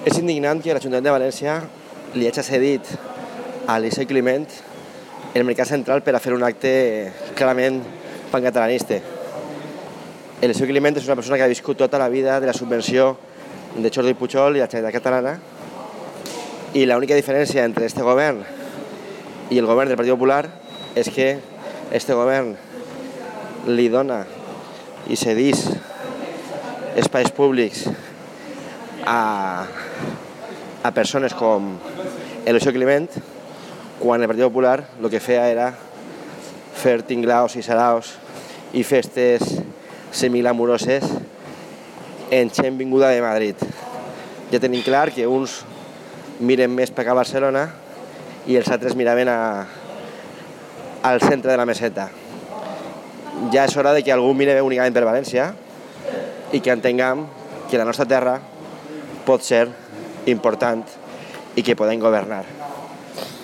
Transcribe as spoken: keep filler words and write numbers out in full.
És indignant que l'Ajuntament de València li hagi cedit a l'Eliseu Climent el Mercat Central per a fer un acte clarament pancatalanista. L'Eliseu Climent és una persona que ha viscut tota la vida de la subvenció de Jordi Pujol i la Generalitat Catalana, i l'única diferència entre este govern i el govern del Partit Popular és que este govern li dona i cedís espais públics a, a persones com l'Eliseu Climent, quan el Partit Popular el que feia era fer tinglaos i saraos i festes semiglamuroses en gent vinguda de Madrid. Ja tenim clar que uns miren més per a Barcelona i els altres miraven a, al centre de la meseta. Ja és hora de que algú mire únicament per València i que entenguem que la nostra terra pot ser important i que podem governar.